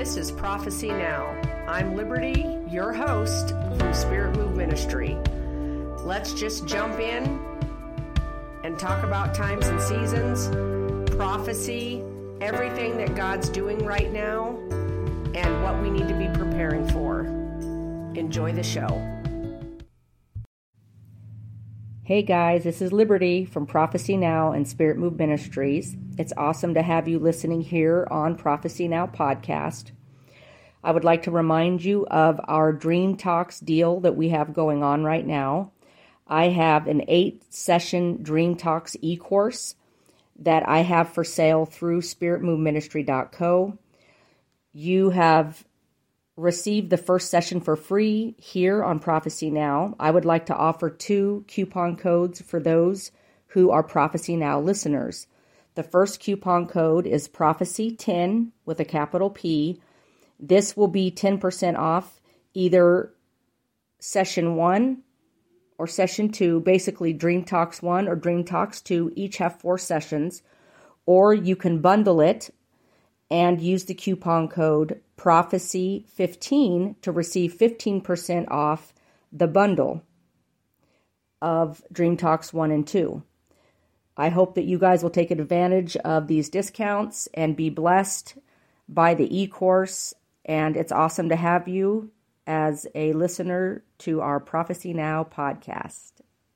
This is Prophecy Now. I'm Liberty, your host from Spirit Move Ministry. Let's just jump in and talk about times and seasons, prophecy, everything that God's doing right now, and what we need to be preparing for. Enjoy the show. Hey guys, this is Liberty from Prophecy Now and Spirit Move Ministries. It's awesome to have you listening here on Prophecy Now podcast. I would like to remind you of our Dream Talks deal that we have going on right now. I have an 8-session Dream Talks e-course that I have for sale through spiritmoveministry.co. You have received the first session for free here on Prophecy Now. I would like to offer 2 coupon codes for those who are Prophecy Now listeners. The first coupon code is Prophecy10 with a capital P. This will be 10% off either session 1 or session 2, basically Dream Talks 1 or Dream Talks 2, each have 4 sessions, or you can bundle it and use the coupon code Prophecy15 to receive 15% off the bundle of Dream Talks 1 and 2. I hope that you guys will take advantage of these discounts and be blessed by the e-course, and it's awesome to have you as a listener to our Prophecy Now podcast.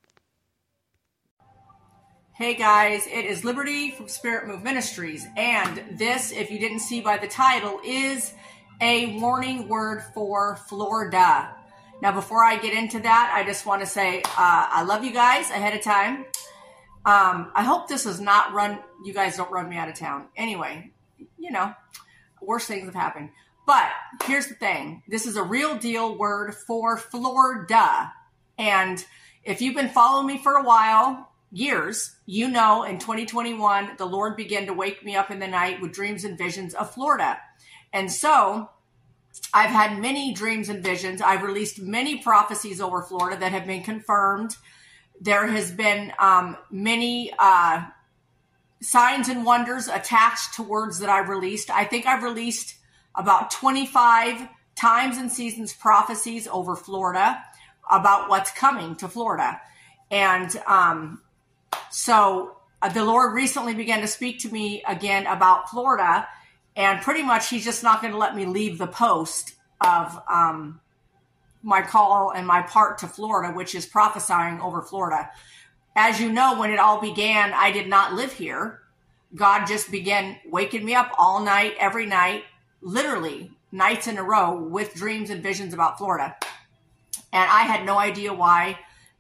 Hey guys, it is Liberty from Spirit Move Ministries, and this, if you didn't see by the title, is a warning word for Florida. Now, before I get into that, I just want to say I love you guys ahead of time. I hope this is not you guys don't run me out of town. Anyway, worse things have happened. But here's the thing. This is a real deal word for Florida. And if you've been following me for a while, years, in 2021, the Lord began to wake me up in the night with dreams and visions of Florida. And so I've had many dreams and visions. I've released many prophecies over Florida that have been confirmed. There has been many signs and wonders attached to words that I've released. I think I've released about 25 times and seasons prophecies over Florida about what's coming to Florida. And so the Lord recently began to speak to me again about Florida, and pretty much he's just not going to let me leave the post of my call and my part to Florida, which is prophesying over Florida. As you know, when it all began, I did not live here. God just began waking me up all night, every night, literally nights in a row with dreams and visions about Florida. And I had no idea why.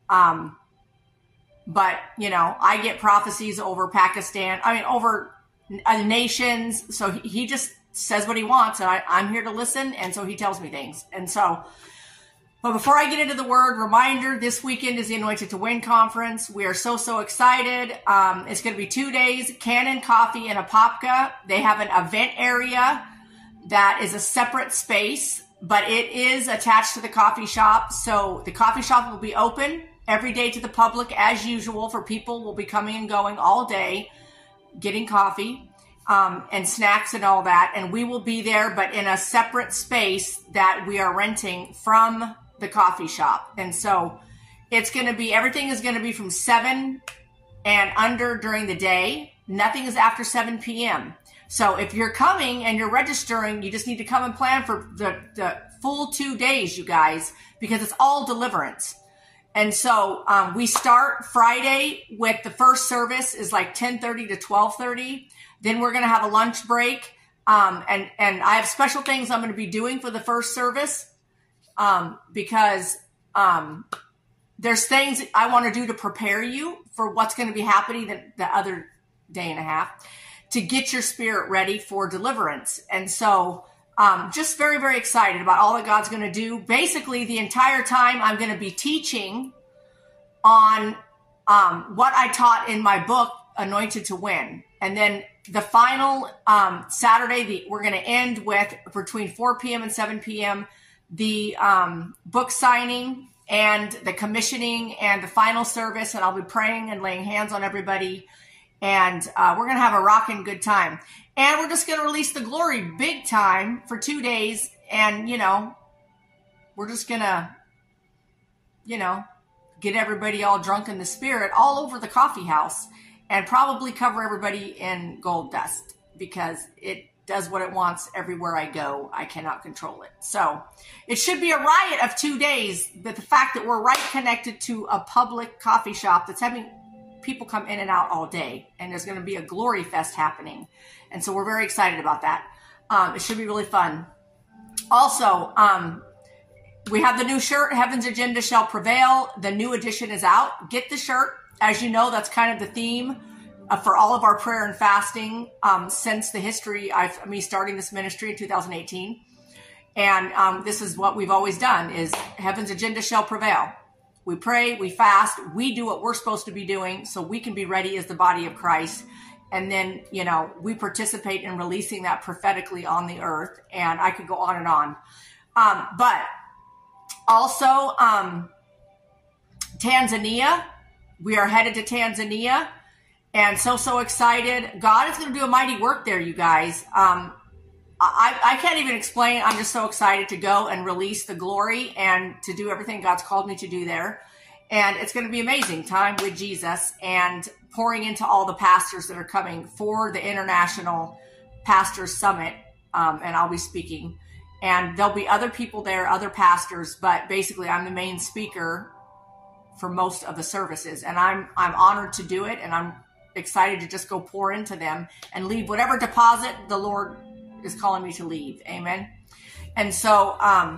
But, I get prophecies over Pakistan, over nations. So he just says what he wants, and I'm here to listen. And so he tells me things. And so, but before I get into the word, reminder, this weekend is the Anointed to Win conference. We are so excited. It's going to be 2 days, Cannon Coffee in Apopka. They have an event area that is a separate space, but it is attached to the coffee shop. So the coffee shop will be open every day to the public as usual, for people will be coming and going all day, getting coffee and snacks and all that. And we will be there, but in a separate space that we are renting from the coffee shop. And so everything is going to be from 7 and under during the day. Nothing is after 7 p.m. So if you're coming and you're registering, you just need to come and plan for the full 2 days, you guys, because it's all deliverance. And so we start Friday with the first service is like 10:30 to 12:30. Then we're going to have a lunch break. And I have special things I'm going to be doing for the first service because there's things I want to do to prepare you for what's going to be happening the other day and a half to get your spirit ready for deliverance. And so just very, very excited about all that God's going to do. Basically, the entire time I'm going to be teaching on what I taught in my book, Anointed to Win. And then the final Saturday, we're going to end with between 4 p.m. and 7 p.m. the book signing and the commissioning and the final service. And I'll be praying and laying hands on everybody. And we're going to have a rocking good time. And we're just going to release the glory big time for 2 days. And, we're just going to, get everybody all drunk in the spirit all over the coffee house and probably cover everybody in gold dust because it does what it wants everywhere I go. I cannot control it. So it should be a riot of 2 days. But the fact that we're right connected to a public coffee shop that's having people come in and out all day, and there's going to be a glory fest happening. And so we're very excited about that. It should be really fun. Also, we have the new shirt, Heaven's Agenda Shall Prevail. The new edition is out. Get the shirt. As you know, that's kind of the theme for all of our prayer and fasting since the history of me starting this ministry in 2018. And this is what we've always done is Heaven's Agenda Shall Prevail. We pray, we fast, we do what we're supposed to be doing so we can be ready as the body of Christ. And then, we participate in releasing that prophetically on the earth. And I could go on and on. But also, Tanzania, we are headed to Tanzania and so excited. God is going to do a mighty work there, you guys. I can't even explain. I'm just so excited to go and release the glory and to do everything God's called me to do there. And it's going to be amazing time with Jesus and pouring into all the pastors that are coming for the International Pastors Summit. And I'll be speaking. And there'll be other people there, other pastors, but basically I'm the main speaker for most of the services. And I'm honored to do it. And I'm excited to just go pour into them and leave whatever deposit the Lord is calling me to leave. Amen. And so I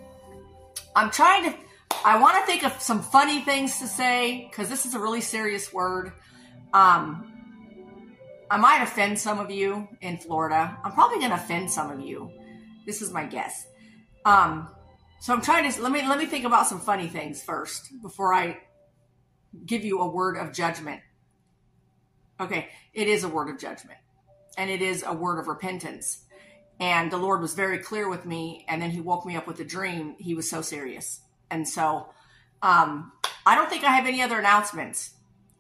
want to think of some funny things to say because this is a really serious word. I might offend some of you in Florida. I'm probably going to offend some of you. This is my guess. So I'm trying to, let me think about some funny things first before I give you a word of judgment. Okay. It is a word of judgment and it is a word of repentance. And the Lord was very clear with me. And then he woke me up with a dream. He was so serious. And so, I don't think I have any other announcements.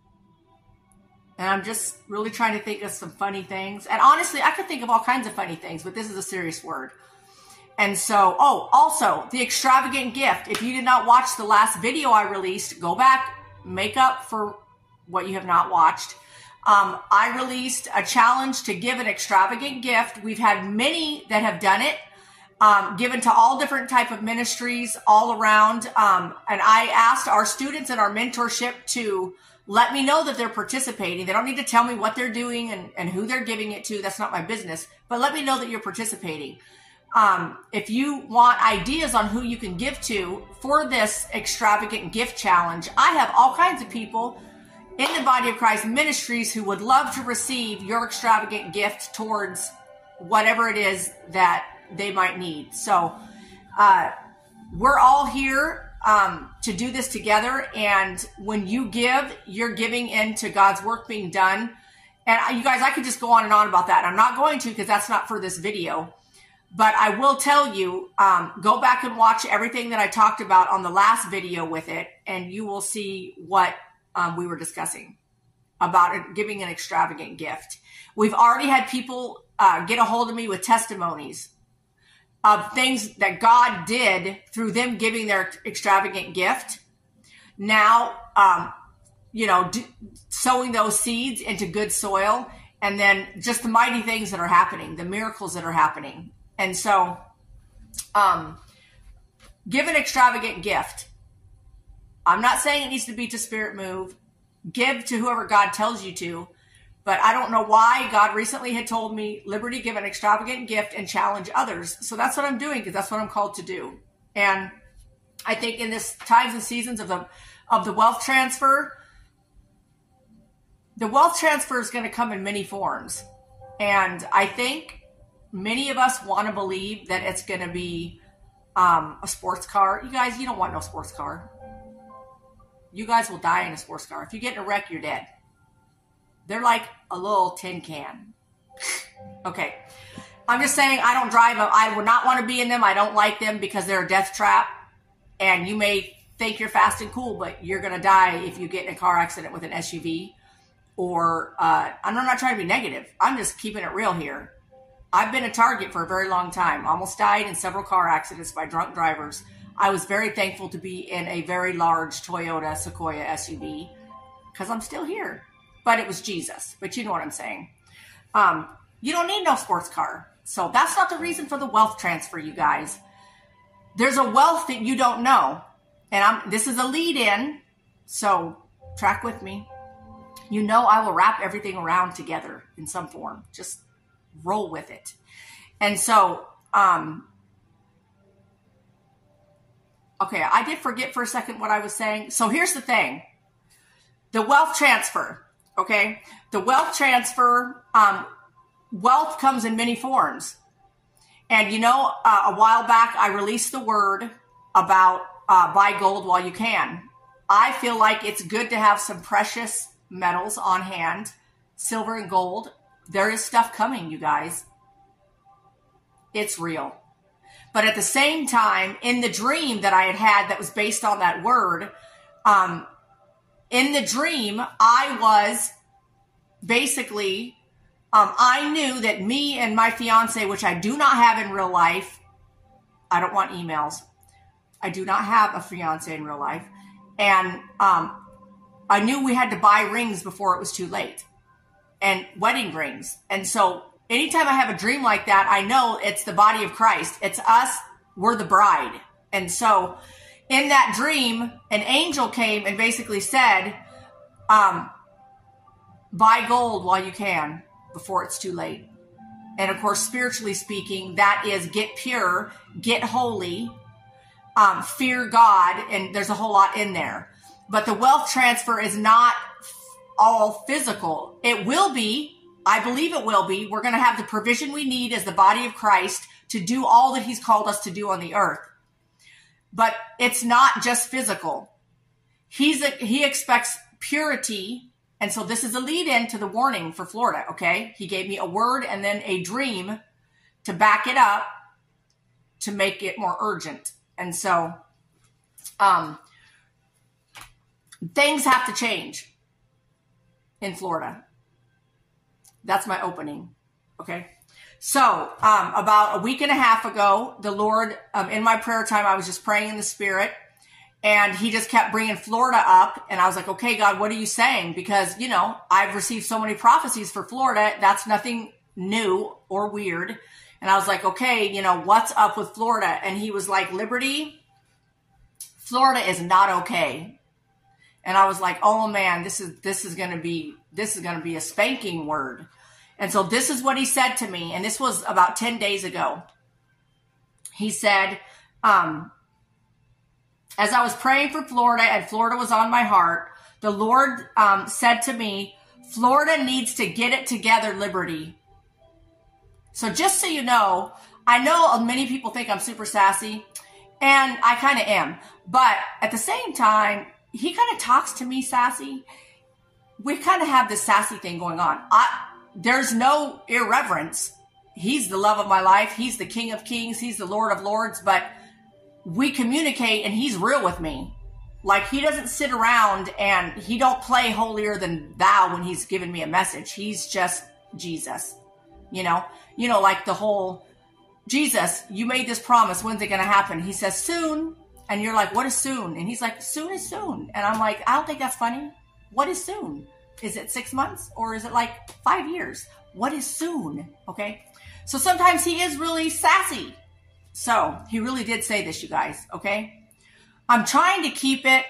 And I'm just really trying to think of some funny things. And honestly, I could think of all kinds of funny things, but this is a serious word. And so, also the extravagant gift. If you did not watch the last video I released, go back, make up for what you have not watched. I released a challenge to give an extravagant gift. We've had many that have done it, given to all different type of ministries all around. And I asked our students in our mentorship to let me know that they're participating. They don't need to tell me what they're doing and who they're giving it to. That's not my business, but let me know that you're participating. If you want ideas on who you can give to for this extravagant gift challenge, I have all kinds of people in the Body of Christ ministries who would love to receive your extravagant gift towards whatever it is that they might need. So, we're all here, to do this together. And when you give, you're giving into God's work being done. And you guys, I could just go on and on about that. I'm not going to, because that's not for this video. But I will tell you, go back and watch everything that I talked about on the last video with it, and you will see what we were discussing about giving an extravagant gift. We've already had people get a hold of me with testimonies of things that God did through them giving their extravagant gift. Now, sowing those seeds into good soil, and then just the mighty things that are happening, the miracles that are happening. And so, give an extravagant gift. I'm not saying it needs to be to Spirit Move. Give to whoever God tells you to. But I don't know why God recently had told me, Liberty, give an extravagant gift and challenge others. So that's what I'm doing, because that's what I'm called to do. And I think in this times and seasons of the wealth transfer, the wealth transfer is going to come in many forms. And I think many of us want to believe that it's going to be a sports car. You guys, you don't want no sports car. You guys will die in a sports car. If you get in a wreck, you're dead. They're like a little tin can. Okay. I'm just saying I don't drive them. I would not want to be in them. I don't like them because they're a death trap. And you may think you're fast and cool, but you're going to die if you get in a car accident with an SUV. or I'm not trying to be negative. I'm just keeping it real here. I've been a target for a very long time. Almost died in several car accidents by drunk drivers. I was very thankful to be in a very large Toyota Sequoia SUV because I'm still here. But it was Jesus. But you know what I'm saying. You don't need no sports car. So that's not the reason for the wealth transfer, you guys. There's a wealth that you don't know. And this is a lead in. So track with me. You know I will wrap everything around together in some form. Just roll with it. And so, okay, I did forget for a second what I was saying. So here's the thing. The wealth transfer, okay? The wealth transfer, wealth comes in many forms. And, a while back, I released the word about buy gold while you can. I feel like it's good to have some precious metals on hand, silver and gold. There is stuff coming, you guys. It's real. But at the same time, in the dream that I had that was based on that word, in the dream, I was basically, I knew that me and my fiance, which I do not have in real life, I don't want emails. I do not have a fiance in real life. And I knew we had to buy rings before it was too late. And wedding rings. And so anytime I have a dream like that, I know it's the body of Christ. It's us. We're the bride. And so in that dream, an angel came and basically said, buy gold while you can before it's too late. And of course, spiritually speaking, that is get pure, get holy, fear God. And there's a whole lot in there. But the wealth transfer is not all physical. It will be. I believe it will be. We're going to have the provision we need as the body of Christ to do all that he's called us to do on the earth. But it's not just physical. He expects purity. And so this is a lead in to the warning for Florida. Okay. He gave me a word and then a dream to back it up to make it more urgent. And so, things have to change in Florida. That's my opening. Okay. So, about a week and a half ago, the Lord, in my prayer time, I was just praying in the Spirit, and he just kept bringing Florida up. And I was like, okay, God, what are you saying? Because, I've received so many prophecies for Florida. That's nothing new or weird. And I was like, okay, what's up with Florida? And he was like, Liberty, Florida is not okay. And I was like, oh man, this is going to be a spanking word. And so this is what he said to me. And this was about 10 days ago. He said, as I was praying for Florida and Florida was on my heart, the Lord said to me, Florida needs to get it together, Liberty. So just so you know, I know many people think I'm super sassy, and I kind of am. But at the same time, he kind of talks to me sassy. We kind of have this sassy thing going on. There's no irreverence. He's the love of my life. He's the King of Kings. He's the Lord of Lords. But we communicate, and he's real with me. Like, he doesn't sit around and he don't play holier than thou when he's giving me a message. He's just Jesus. Like the whole, Jesus, you made this promise. When's it going to happen? He says, soon. And you're like, what is soon? And he's like, soon is soon. And I'm like, I don't think that's funny. What is soon? Is it 6 months or is it like 5 years? What is soon? Okay. So sometimes he is really sassy. So he really did say this, you guys. Okay. I'm trying to keep it.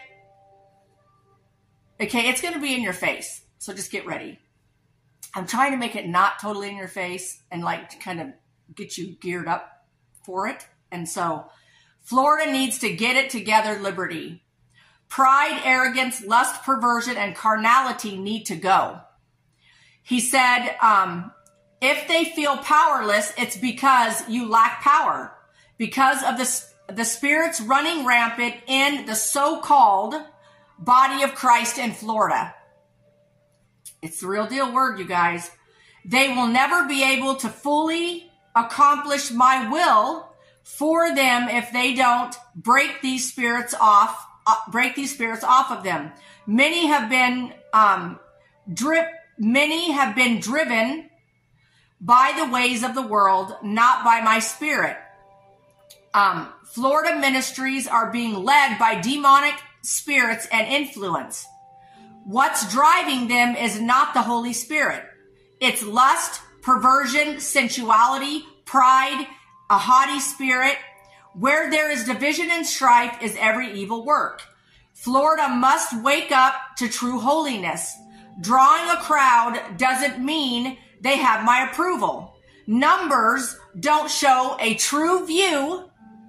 Okay. It's going to be in your face. So just get ready. I'm trying to make it not totally in your face and like to kind of get you geared up for it. And so Florida needs to get it together, Liberty. Pride, arrogance, lust, perversion, and carnality need to go. He said, if they feel powerless, it's because you lack power. Because of the spirits running rampant in the so-called body of Christ in Florida. It's the real deal word, you guys. They will never be able to fully accomplish my will for them if they don't break these spirits off of them. Many have been Many have been driven by the ways of the world, not by my spirit. Florida ministries are being led by demonic spirits and influence. What's driving them is not the Holy Spirit. It's lust, perversion, sensuality, pride, a haughty spirit. Where there is division and strife is every evil work. Florida must wake up to true holiness. Drawing a crowd doesn't mean they have my approval. Numbers don't show a true view.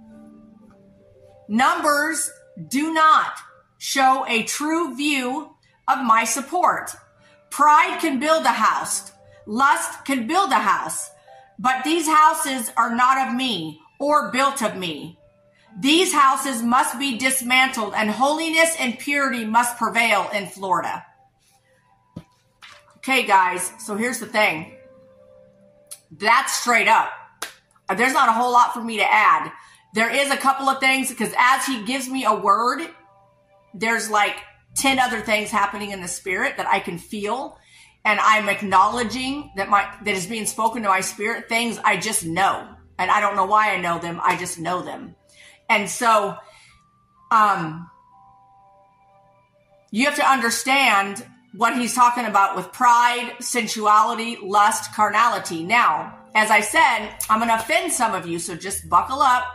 Numbers do not show a true view of my support. Pride can build a house. Lust can build a house. But these houses are not of me or built of me. These houses must be dismantled, and holiness and purity must prevail in Florida. Okay, guys, so here's the thing. That's straight up. There's not a whole lot for me to add. There is a couple of things, because as he gives me a word, there's like 10 other things happening in the spirit that I can feel. And I'm acknowledging that is being spoken to my spirit, things I just know. And I don't know why I know them. I just know them. And so, you have to understand what he's talking about with pride, sensuality, lust, carnality. Now, as I said, I'm going to offend some of you, so just buckle up.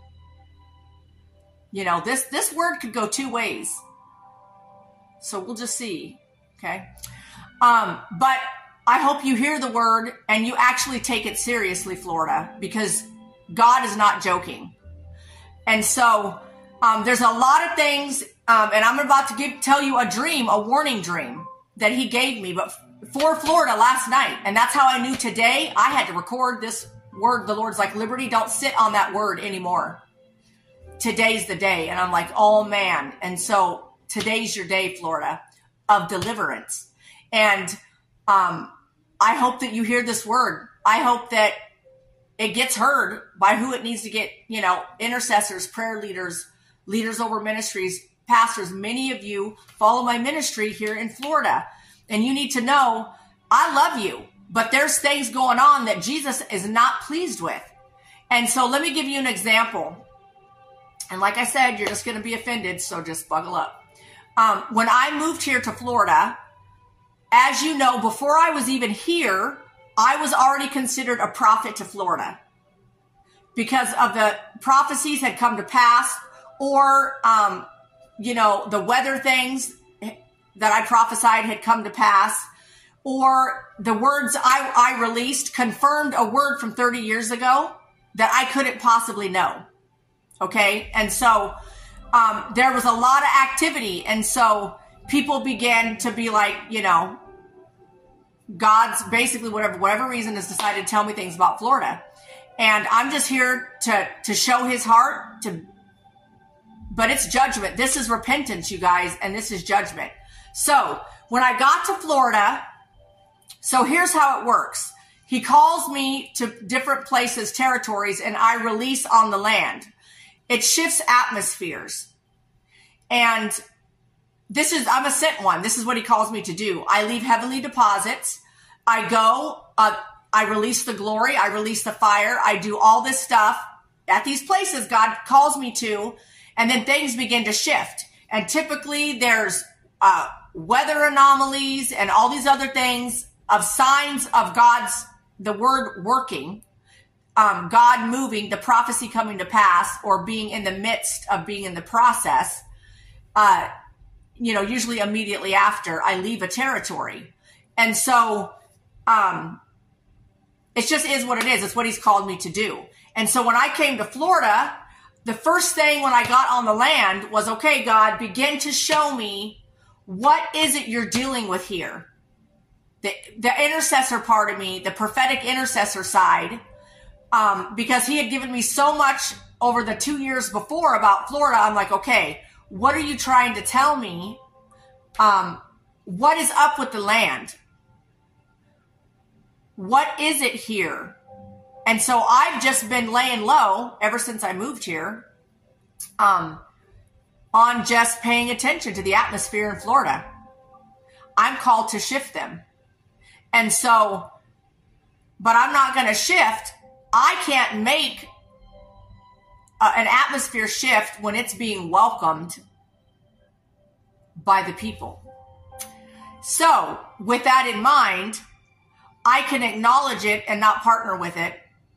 You know, this word could go two ways. So we'll just see. Okay. But I hope you hear the word and you actually take it seriously, Florida, because God is not joking. And so, there's a lot of things, and I'm about to tell you a warning dream that he gave me, but for Florida last night. And that's how I knew today I had to record this word. The Lord's like, Liberty, don't sit on that word anymore. Today's the day. And I'm like, oh man. And so today's your day, Florida, of deliverance. And, I hope that you hear this word. I hope that it gets heard by who it needs to get, intercessors, prayer leaders, leaders over ministries, pastors. Many of you follow my ministry here in Florida, and you need to know I love you, but there's things going on that Jesus is not pleased with. And so let me give you an example. And like I said, you're just going to be offended, so just buckle up. When I moved here to Florida, as you know, before I was even here, I was already considered a prophet to Florida because of the prophecies had come to pass, or, the weather things that I prophesied had come to pass, or the words I released confirmed a word from 30 years ago that I couldn't possibly know. Okay. And so, there was a lot of activity. And so people began to be like, God's basically whatever reason has decided to tell me things about Florida. And I'm just here to show his heart, but it's judgment. This is repentance, you guys, and this is judgment. So when I got to Florida, so here's how it works. He calls me to different places, territories, and I release on the land. It shifts atmospheres. And I'm a sent one. This is what he calls me to do. I leave heavenly deposits. I go, I release the glory. I release the fire. I do all this stuff at these places God calls me to. And then things begin to shift. And typically there's weather anomalies and all these other things of signs of the word working, God moving, the prophecy coming to pass, or being in the midst of being in the process. Usually immediately after I leave a territory. And so, it just is what it is. It's what he's called me to do. And so when I came to Florida, the first thing when I got on the land was, okay, God, begin to show me what is it you're dealing with here? The intercessor part of me, the prophetic intercessor side, because he had given me so much over the 2 years before about Florida. I'm like, okay, what are you trying to tell me? What is up with the land? What is it here? And so I've just been laying low ever since I moved here, on just paying attention to the atmosphere in Florida. I'm called to shift them. And so, but I'm not going to shift. I can't make an atmosphere shift when it's being welcomed by the people. So with that in mind, I can acknowledge it and not partner with it.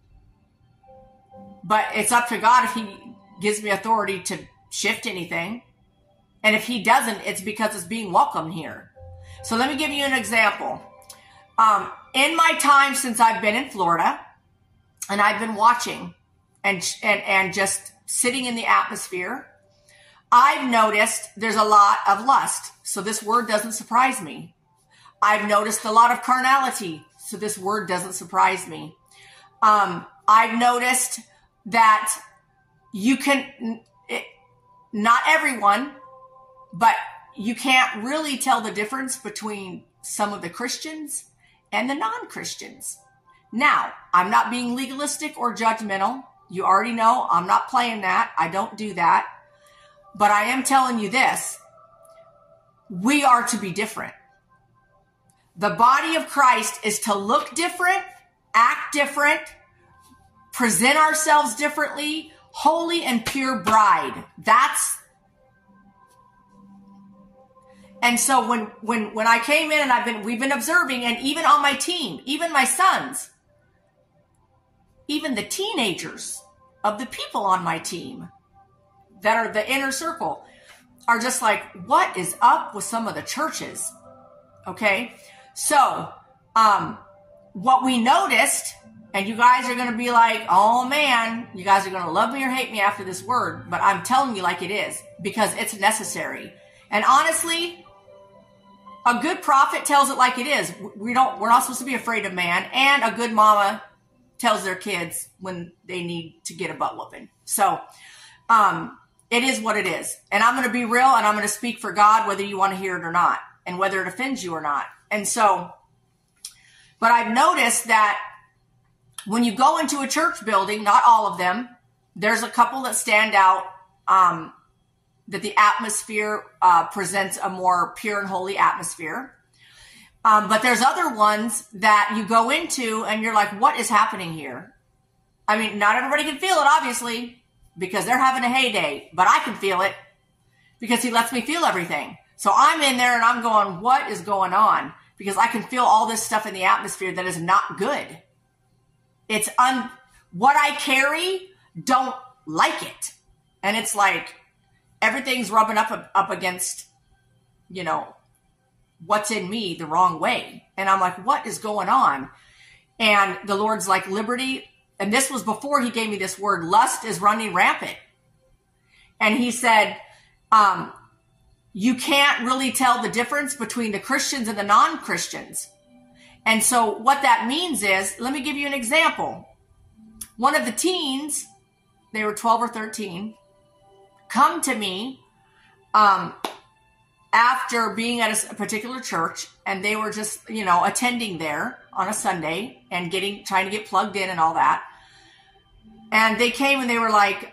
But it's up to God if he gives me authority to shift anything. And if he doesn't, it's because it's being welcomed here. So let me give you an example. In my time since I've been in Florida, and I've been watching and just sitting in the atmosphere, I've noticed there's a lot of lust. So this word doesn't surprise me. I've noticed a lot of carnality. So this word doesn't surprise me. I've noticed that you can, not everyone, but you can't really tell the difference between some of the Christians and the non-Christians. Now, I'm not being legalistic or judgmental. You already know I'm not playing that. I don't do that. But I am telling you this. We are to be different. The body of Christ is to look different, act different, present ourselves differently, holy and pure bride. And so when I came in and we've been observing, and even on my team, even my sons, even the teenagers of the people on my team that are the inner circle are just like, what is up with some of the churches? Okay. So, what we noticed, and you guys are going to be like, oh man, you guys are going to love me or hate me after this word, but I'm telling you like it is, because it's necessary. And honestly, a good prophet tells it like it is. We're not supposed to be afraid of man, and a good mama tells their kids when they need to get a butt whooping. So, it is what it is. And I'm going to be real, and I'm going to speak for God, whether you want to hear it or not, and whether it offends you or not. And so, but I've noticed that when you go into a church building, not all of them, there's a couple that stand out, that the atmosphere presents a more pure and holy atmosphere. But there's other ones that you go into and you're like, what is happening here? I mean, not everybody can feel it, obviously, because they're having a heyday, but I can feel it because he lets me feel everything. So I'm in there and I'm going, what is going on? Because I can feel all this stuff in the atmosphere that is not good. It's what I carry, don't like it. And it's like everything's rubbing up against, what's in me the wrong way. And I'm like, what is going on? And the Lord's like, Liberty. And this was before he gave me this word, lust is running rampant. And he said, you can't really tell the difference between the Christians and the non-Christians. And so what that means is, let me give you an example. One of the teens, they were 12 or 13, come to me after being at a particular church, and they were just, attending there on a Sunday and trying to get plugged in and all that. And they came and they were like,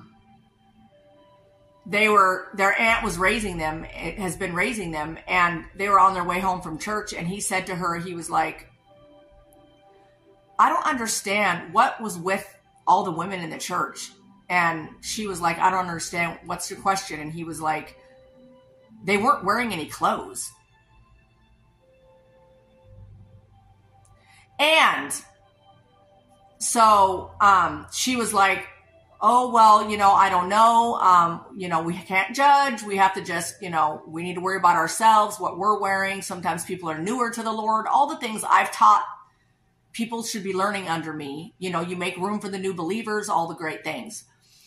their aunt was raising them, has been raising them, and they were on their way home from church. And he said to her, he was like, I don't understand what was with all the women in the church. And she was like, I don't understand. What's your question? And he was like, they weren't wearing any clothes. And so she was like, oh, well, I don't know. We can't judge. We have to just, we need to worry about ourselves, what we're wearing. Sometimes people are newer to the Lord. All the things I've taught people should be learning under me. You make room for the new believers, all the great things.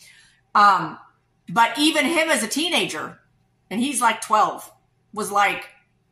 But even him as a teenager, and he's like 12, was like,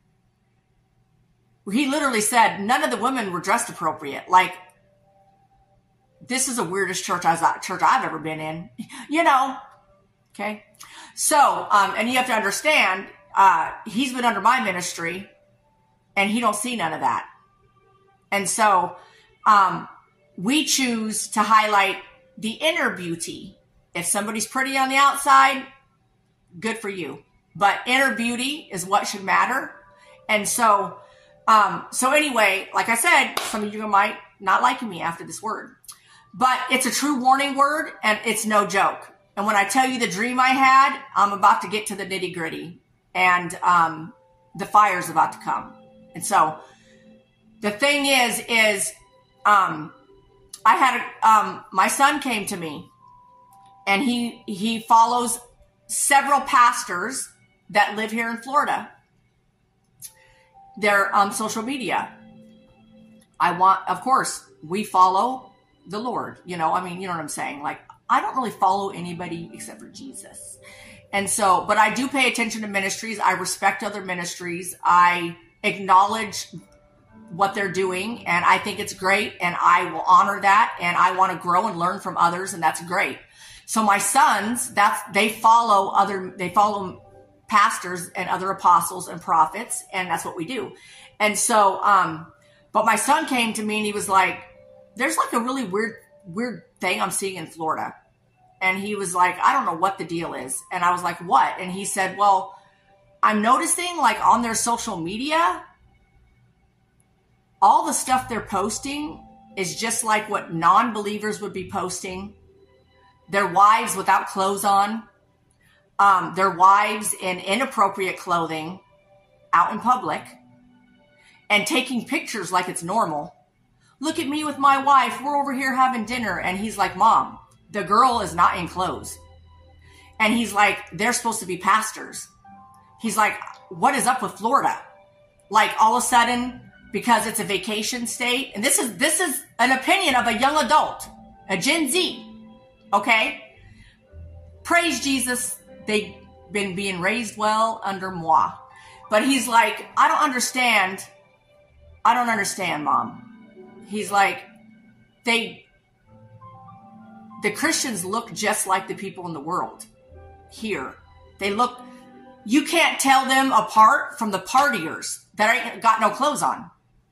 he literally said, none of the women were dressed appropriate. Like, this is the weirdest church I've ever been in, Okay. So, and you have to understand, he's been under my ministry and he don't see none of that. And so, we choose to highlight the inner beauty. If somebody's pretty on the outside, good for you. But inner beauty is what should matter. And so anyway, like I said, some of you might not like me after this word, but it's a true warning word and it's no joke. And when I tell you the dream I had, I'm about to get to the nitty gritty, and the fire's about to come. And so the thing is I had my son came to me, and he follows several pastors that live here in Florida. They're on social media. Of course, we follow the Lord. You know what I'm saying? Like, I don't really follow anybody except for Jesus. And so, but I do pay attention to ministries. I respect other ministries. I acknowledge what they're doing, and I think it's great, and I will honor that, and I want to grow and learn from others, and that's great. So my sons, they follow pastors and other apostles and prophets, and that's what we do. And so, but my son came to me and he was like, there's like a really weird thing I'm seeing in Florida. And he was like, I don't know what the deal is. And I was like, what? And he said, well, I'm noticing like on their social media, all the stuff they're posting is just like what non-believers would be posting. Their wives without clothes on, their wives in inappropriate clothing out in public, and taking pictures like it's normal. Look at me with my wife. We're over here having dinner. And he's like, Mom, the girl is not in clothes. And he's like, they're supposed to be pastors. He's like, what is up with Florida? Like all of a sudden, because it's a vacation state. And this is an opinion of a young adult, a Gen Z. Okay? Praise Jesus. They've been being raised well under moi. But he's like, I don't understand, Mom. He's like, the Christians look just like the people in the world here. You can't tell them apart from the partiers that ain't got no clothes on.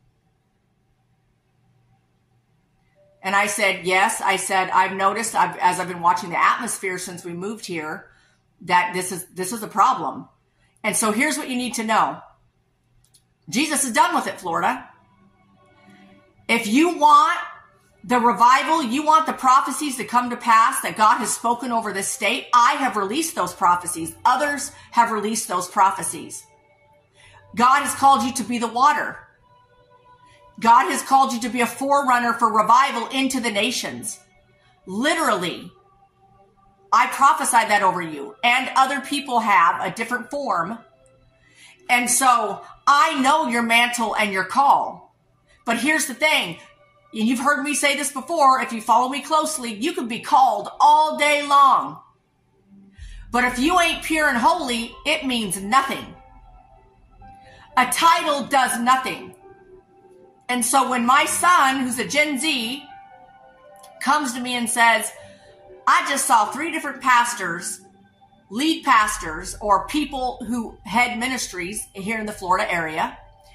And I said, yes. I said, I've noticed as I've been watching the atmosphere since we moved here, that this is a problem. And so here's what you need to know. Jesus is done with it, Florida. If you want the revival, you want the prophecies to come to pass that God has spoken over this state, I have released those prophecies. Others have released those prophecies. God has called you to be the water. God has called you to be a forerunner for revival into the nations. Literally, I prophesied that over you, and other people have a different form. And so I know your mantle and your call. But here's the thing. And you've heard me say this before. If you follow me closely, you can be called all day long. But if you ain't pure and holy, it means nothing. A title does nothing. And so when my son, who's a Gen Z, comes to me and says, I just saw 3 different pastors, lead pastors, or people who head ministries here in the Florida area,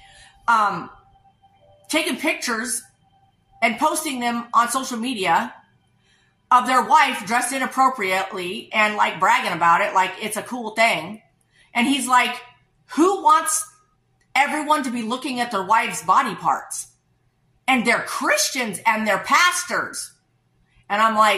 taking pictures and posting them on social media of their wife dressed inappropriately and like bragging about it like it's a cool thing. And he's like, who wants everyone to be looking at their wife's body parts? And they're Christians and they're pastors. And I'm like,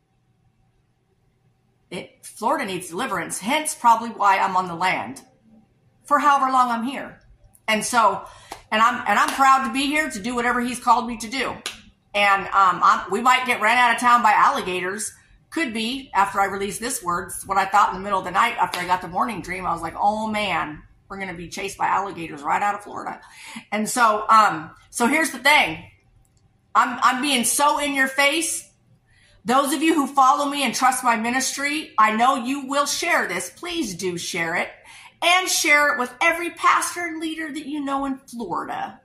Florida needs deliverance, hence probably why I'm on the land for however long I'm here. And so, and I'm proud to be here to do whatever he's called me to do. And we might get ran out of town by alligators. Could be after I release this word. It's what I thought in the middle of the night after I got the morning dream. I was like, oh man, we're going to be chased by alligators right out of Florida. And so, so here's the thing. I'm being so in your face. Those of you who follow me and trust my ministry, I know you will share this. Please do share it, and share it with every pastor and leader that you know in Florida.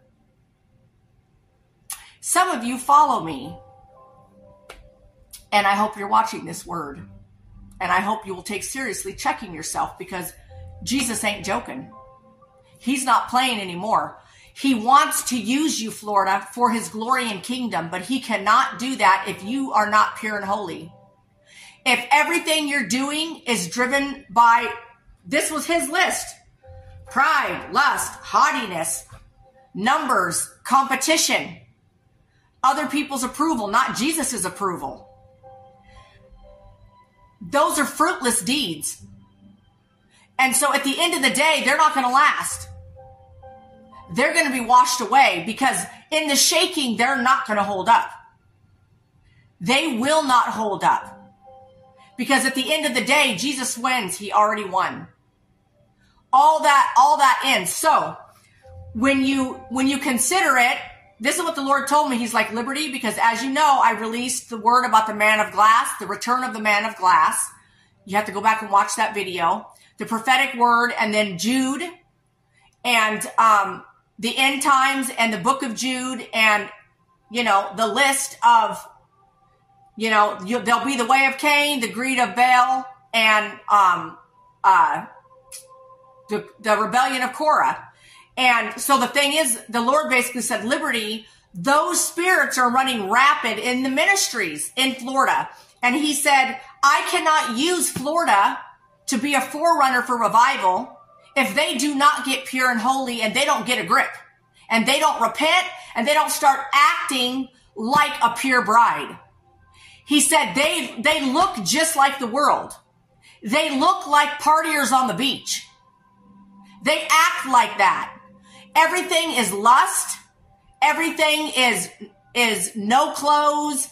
Some of you follow me, and I hope you're watching this word, and I hope you will take seriously checking yourself, because Jesus ain't joking. He's not playing anymore. He wants to use you, Florida, for his glory and kingdom, but he cannot do that if you are not pure and holy. If everything you're doing is driven by, this was his list, pride, lust, haughtiness, numbers, competition, other people's approval, not Jesus's approval. Those are fruitless deeds. And so at the end of the day, they're not going to last. They're going to be washed away, because in the shaking, they're not going to hold up. They will not hold up. Because at the end of the day, Jesus wins. He already won. All that ends. So when you consider it, this is what the Lord told me. He's like, Liberty, because as you know, I released the word about the man of glass, the return of the man of glass. You have to go back and watch that video. The prophetic word, and then Jude, and the end times, and the book of Jude, and, the list of, there'll be the way of Cain, the greed of Baal, and the rebellion of Korah. And so the thing is, the Lord basically said, Liberty, those spirits are running rapid in the ministries in Florida. And he said, I cannot use Florida to be a forerunner for revival if they do not get pure and holy, and they don't get a grip, and they don't repent, and they don't start acting like a pure bride. He said they look just like the world. They look like partiers on the beach. They act like that. Everything is lust. Everything is no clothes,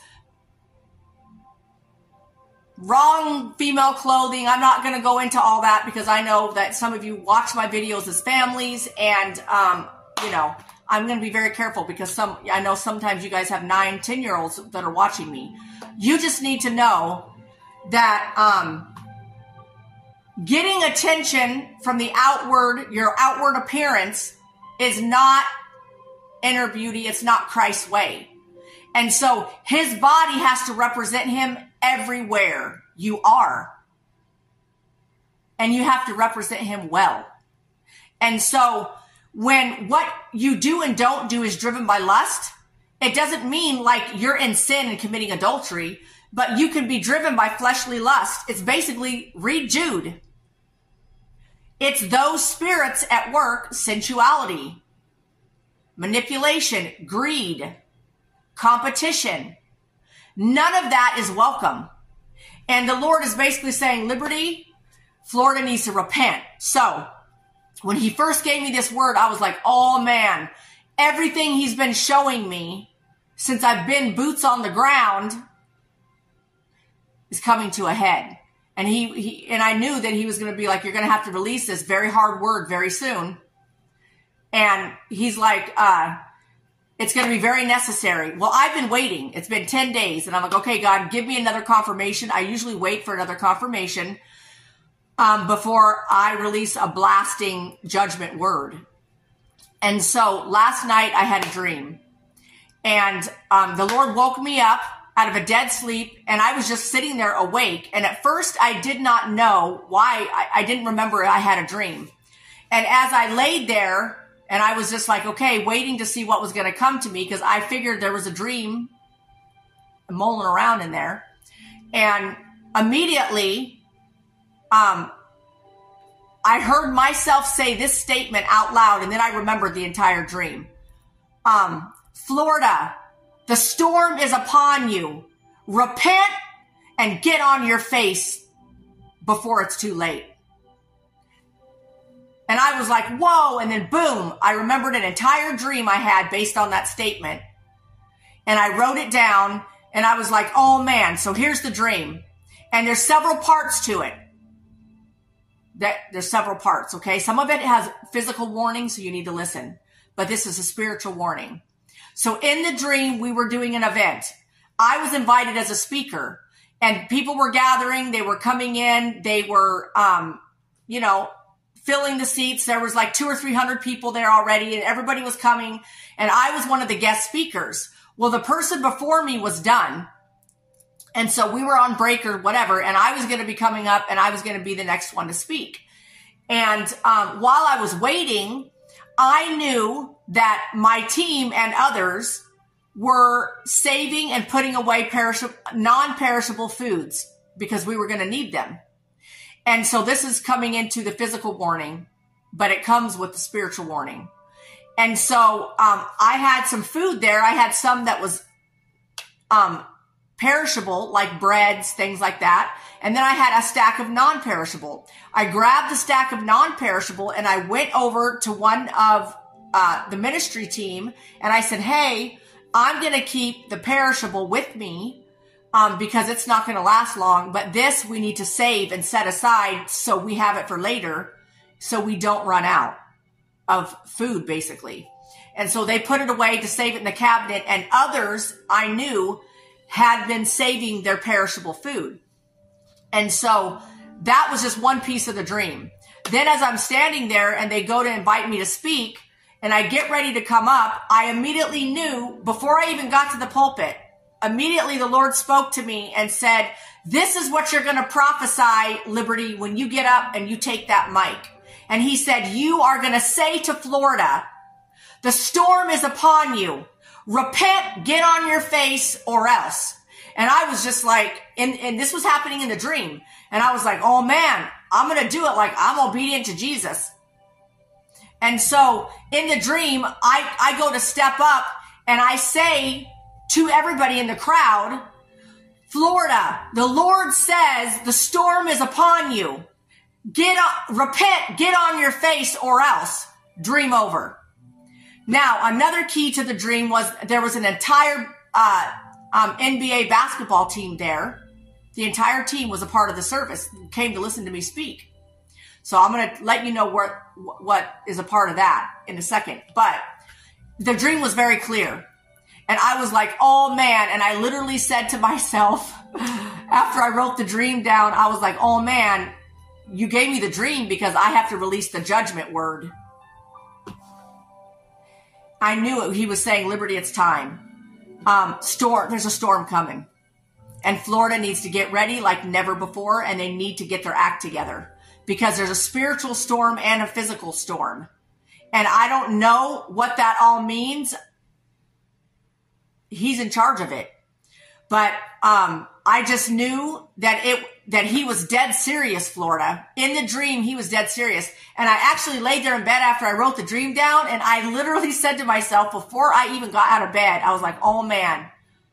wrong female clothing. I'm not going to go into all that, because I know that some of you watch my videos as families, and I'm going to be very careful, because I know sometimes you guys have 9, 10-year-olds that are watching me. You just need to know that getting attention from your outward appearance is not inner beauty. It's not Christ's way. And so his body has to represent him everywhere you are. And you have to represent him well. And so when what you do and don't do is driven by lust, it doesn't mean like you're in sin and committing adultery, but you can be driven by fleshly lust. It's basically, read Jude. It's those spirits at work: sensuality, manipulation, greed, competition. None of that is welcome. And the Lord is basically saying, Liberty, Florida needs to repent. So when he first gave me this word, I was like, oh man, everything he's been showing me since I've been boots on the ground is coming to a head. And and I knew that he was going to be like, you're going to have to release this very hard word very soon. And he's like, it's going to be very necessary. Well, I've been waiting. It's been 10 days. And I'm like, okay, God, give me another confirmation. I usually wait for another confirmation before I release a blasting judgment word. And so last night I had a dream. And the Lord woke me up out of a dead sleep, and I was just sitting there awake. And at first I did not know why. I didn't remember I had a dream. And as I laid there, and I was just like, okay, waiting to see what was going to come to me, because I figured there was a dream mulling around in there. And immediately, I heard myself say this statement out loud, and then I remembered the entire dream. Florida, the storm is upon you. Repent and get on your face before it's too late. And I was like, whoa. And then boom, I remembered an entire dream I had based on that statement. And I wrote it down, and I was like, oh man, so here's the dream. And there's several parts to it. There's several parts, okay? Some of it has physical warnings, so you need to listen. But this is a spiritual warning. So in the dream, we were doing an event. I was invited as a speaker, and people were gathering. They were coming in. They were, filling the seats. There was like 200 or 300 people there already, and everybody was coming. And I was one of the guest speakers. Well, the person before me was done. And so we were on break or whatever, and I was going to be coming up, and I was going to be the next one to speak. And while I was waiting, I knew that my team and others were saving and putting away non-perishable foods because we were going to need them. And so this is coming into the physical warning. but it comes with the spiritual warning. And so I had some food there. I had some that was perishable, like breads, things like that. And then I had a stack of non-perishable. I grabbed the stack of non-perishable and I went over to one of the ministry team and I said, hey, I'm going to keep the perishable with me because it's not going to last long. But this we need to save and set aside so we have it for later so we don't run out of food, basically. And so they put it away to save it in the cabinet, and others I knew had been saving their perishable food. And so that was just one piece of the dream. Then as I'm standing there and they go to invite me to speak and I get ready to come up, I immediately knew, before I even got to the pulpit, immediately the Lord spoke to me and said, this is what you're going to prophesy, Liberty, when you get up and you take that mic. And he said, you are going to say to Florida, the storm is upon you. Repent, get on your face, or else. And I was just like, and this was happening in the dream. And I was like, oh man, I'm going to do it like I'm obedient to Jesus. And so in the dream, I go to step up and I say to everybody in the crowd, Florida, the Lord says the storm is upon you. Repent, get on your face, or else. Dream over. Now, another key to the dream was there was an entire NBA basketball team there. The entire team was a part of the service, came to listen to me speak. So I'm going to let you know what is a part of that in a second. But the dream was very clear. And I was like, oh man. And I literally said to myself, after I wrote the dream down, I was like, oh man, you gave me the dream because I have to release the judgment word. I knew it. He was saying, Liberty, it's time. There's a storm coming. And Florida needs to get ready like never before, and they need to get their act together because there's a spiritual storm and a physical storm. And I don't know what that all means. He's in charge of it. But I just knew that he was dead serious, Florida. In the dream, he was dead serious. And I actually laid there in bed after I wrote the dream down, and I literally said to myself, before I even got out of bed, I was like, oh man,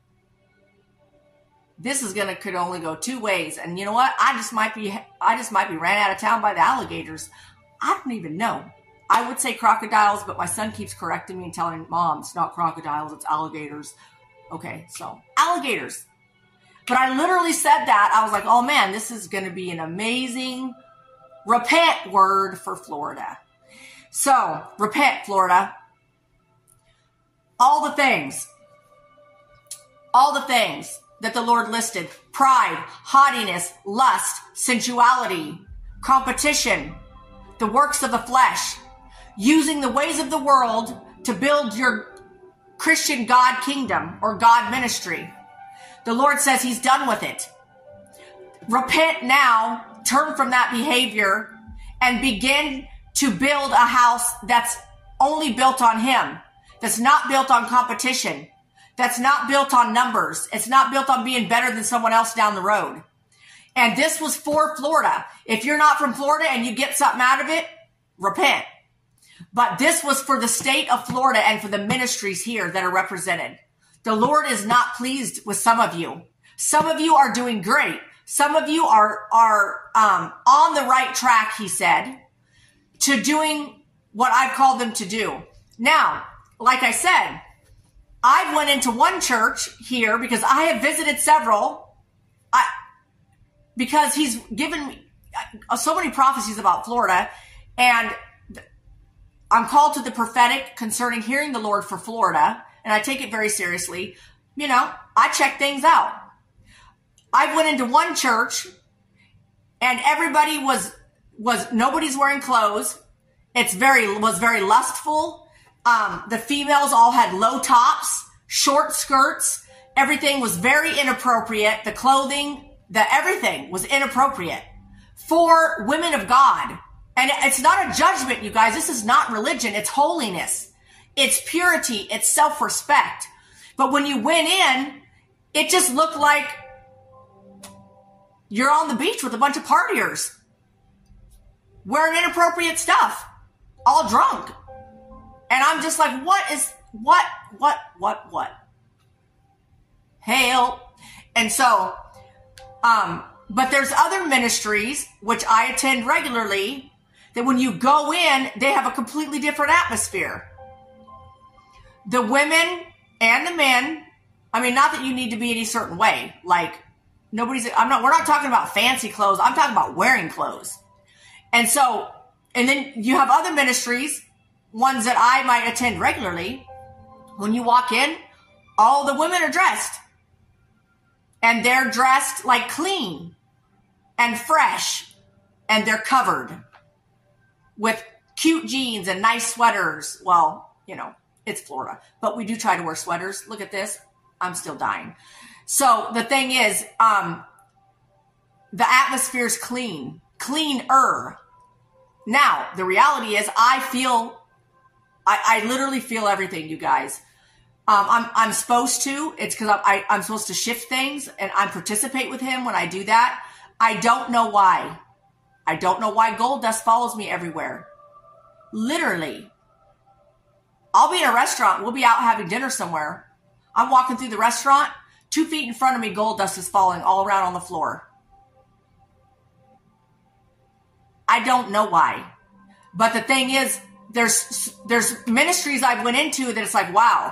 this could only go two ways. And you know what? I just might be ran out of town by the alligators. I don't even know. I would say crocodiles, but my son keeps correcting me and telling me, Mom, it's not crocodiles, it's alligators. Okay, so alligators. But I literally said that. I was like, oh man, this is going to be an amazing repent word for Florida. So, repent, Florida. All the things that the Lord listed: pride, haughtiness, lust, sensuality, competition, the works of the flesh, using the ways of the world to build your Christian God kingdom or God ministry. The Lord says he's done with it. Repent now, turn from that behavior, and begin to build a house that's only built on him, that's not built on competition, that's not built on numbers. It's not built on being better than someone else down the road. And this was for Florida. If you're not from Florida and you get something out of it, repent. But this was for the state of Florida and for the ministries here that are represented. The Lord is not pleased with some of you. Some of you are doing great. Some of you are on the right track, he said, to doing what I've called them to do. Now, like I said, I went into one church here because I have visited several, because he's given me so many prophecies about Florida, and I'm called to the prophetic concerning hearing the Lord for Florida, and I take it very seriously. You know, I check things out. I went into one church and everybody was nobody's wearing clothes. Was very lustful. The females all had low tops, short skirts. Everything was very inappropriate. The clothing, everything was inappropriate for women of God. And it's not a judgment, you guys. This is not religion. It's holiness. It's purity. It's self-respect. But when you went in, it just looked like you're on the beach with a bunch of partiers wearing inappropriate stuff. all drunk. And I'm just like, what? Help. And so, but there's other ministries, which I attend regularly, that when you go in, they have a completely different atmosphere. The women and the men, I mean, not that you need to be any certain way. Like, we're not talking about fancy clothes. I'm talking about wearing clothes. And so, and then you have other ministries, ones that I might attend regularly. When you walk in, all the women are dressed. And they're dressed like clean and fresh. And they're covered with cute jeans and nice sweaters. Well, it's Florida, but we do try to wear sweaters. Look at this. I'm still dying. So the thing is, the atmosphere is cleaner. Now, the reality is I literally feel everything, you guys. I'm supposed to. It's because I'm supposed to shift things, and I participate with him when I do that. I don't know why. I don't know why gold dust follows me everywhere. Literally. I'll be in a restaurant. We'll be out having dinner somewhere. I'm walking through the restaurant. 2 feet in front of me, gold dust is falling all around on the floor. I don't know why. But the thing is, there's ministries I've went into that it's like, wow.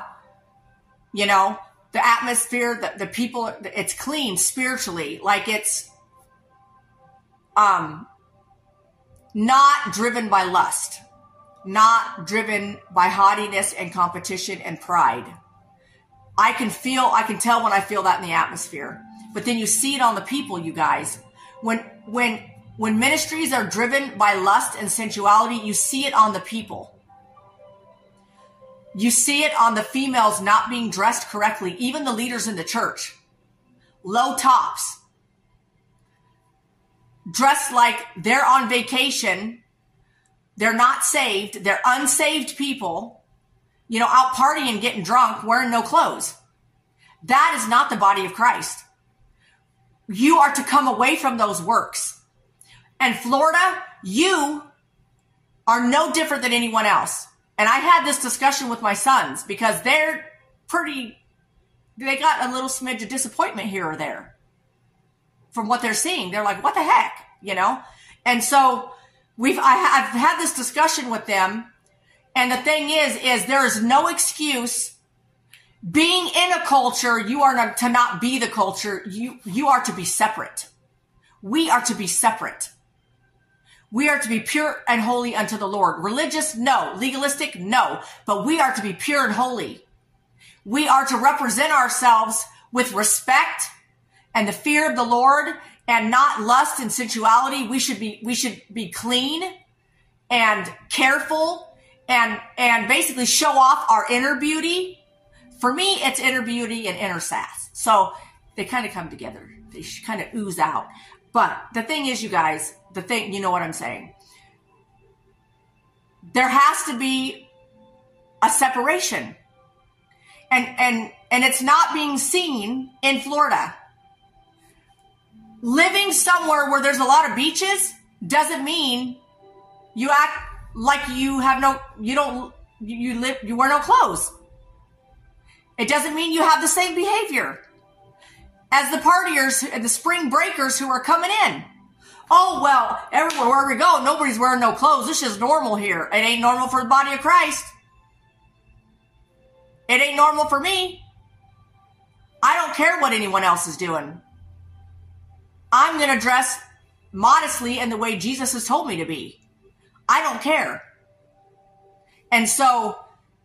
The atmosphere, the people, it's clean spiritually. Like it's not driven by lust, not driven by haughtiness and competition and pride. I can tell when I feel that in the atmosphere. But then you see it on the people, you guys. When ministries are driven by lust and sensuality, you see it on the people. You see it on the females not being dressed correctly, even the leaders in the church. Low tops. Dressed like they're on vacation. They're not saved. They're unsaved people, out partying, getting drunk, wearing no clothes. That is not the body of Christ. You are to come away from those works. And Florida, you are no different than anyone else. And I had this discussion with my sons because they got a little smidge of disappointment here or there from what they're seeing. They're like, what the heck, And so I've had this discussion with them. And the thing is there is no excuse. Being in a culture, you are not to not be the culture. You are to be separate. We are to be separate. We are to be pure and holy unto the Lord. Religious, no. Legalistic, no. But we are to be pure and holy. We are to represent ourselves with respect and the fear of the Lord and not lust and sensuality. We should be clean and careful and basically show off our inner beauty. For me, it's inner beauty and inner sass. So they kind of come together. They kind of ooze out. But the thing is, you guys, you know what I'm saying. There has to be a separation. And it's not being seen in Florida. Living somewhere where there's a lot of beaches doesn't mean you act like you wear no clothes. It doesn't mean you have the same behavior as the partiers and the spring breakers who are coming in. Oh, well, everywhere we go, nobody's wearing no clothes. This is normal here. It ain't normal for the body of Christ. It ain't normal for me. I don't care what anyone else is doing. I'm going to dress modestly in the way Jesus has told me to be. I don't care. And so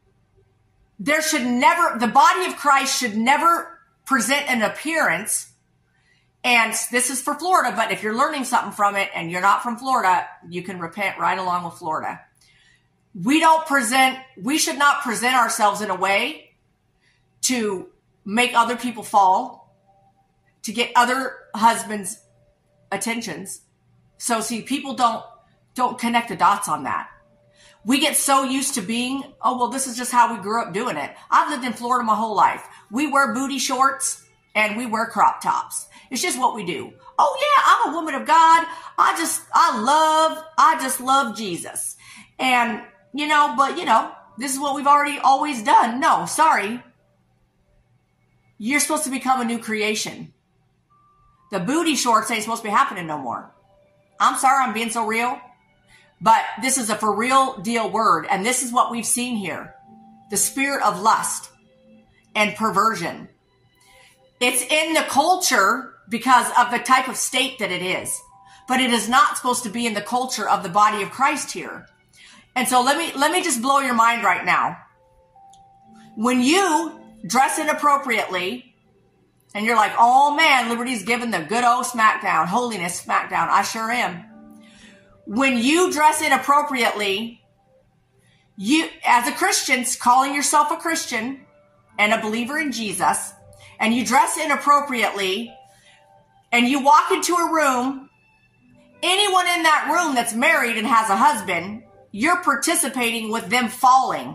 the body of Christ should never present an appearance. And this is for Florida, but if you're learning something from it and you're not from Florida, you can repent right along with Florida. We should not present ourselves in a way to make other people fall, to get other husbands' attentions. So see, people don't connect the dots on that. We get so used to being, this is just how we grew up doing it. I've lived in Florida my whole life. We wear booty shorts and we wear crop tops. It's just what we do. Oh yeah, I'm a woman of God. I just love Jesus. And this is what we've always done. No, sorry. You're supposed to become a new creation. The booty shorts ain't supposed to be happening no more. I'm sorry I'm being so real, but this is a for real deal word. And this is what we've seen here. The spirit of lust and perversion. It's in the culture because of the type of state that it is, but it is not supposed to be in the culture of the body of Christ here. And so let me just blow your mind right now. When you dress inappropriately and you're like, oh man, Liberty's giving the good old smackdown, holiness smackdown. I sure am. When you dress inappropriately, you, as a Christian, calling yourself a Christian and a believer in Jesus, and you dress inappropriately and you walk into a room, anyone in that room that's married and has a husband, you're participating with them falling